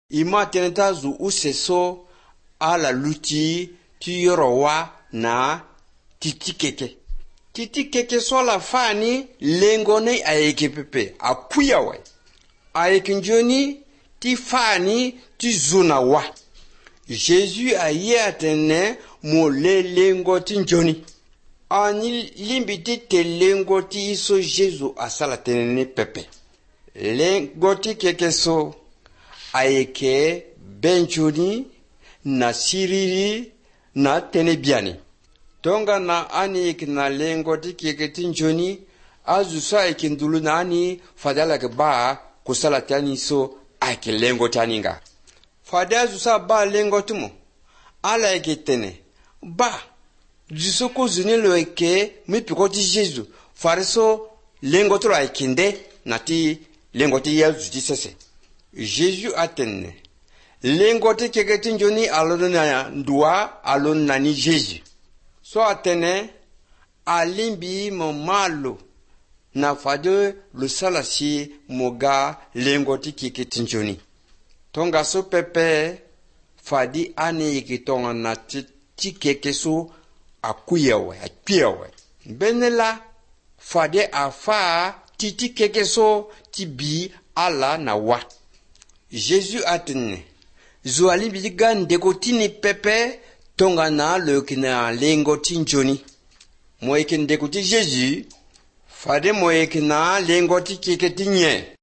ima teneta zu useso ala luti ti yorowa na titi keke. Titi keke so la fani lengone ayeke pepe akuya we. Ayeke njoni ti fani ti zuna wa. Jésus a ye atene mo le lengo ti njoni. Ani limbiti te lengo ti iso Jésus asala tenene pepe. Lengo ti keke so ayeke benjoni na siriri na tenebiani. Tonga na ani na lengo ti keke ti njoni azusa ayeke ndulu na ani fadala ke ba kusala tani so ayeke lengo taninga. Fada azusa ba lengo tumo ala ayeke tene ba jusoko zuni lo eke mi piko ti Jésus fariso lengo tolo ayeke nde na ti lengo ti Yesu ti sese. Jésus atene lengo ti keke ti njoni alon na ndua alon na ni Jésus. So atene alimbi mo malo na fade lo salasi moga lengo ti keke ti njoni. Tonga so pepe fadi ane yeke tonga na ti keke so akuyewe. Benela fade afa ti keke so ti bi ala na wa. Jésus atene zo alimbi ti ga ndeko tini pepe tonga na lo kina lengo ti njoni. Mo yeke ndeko ti Jésus fade mo yeke na lengo ti keke ti nye.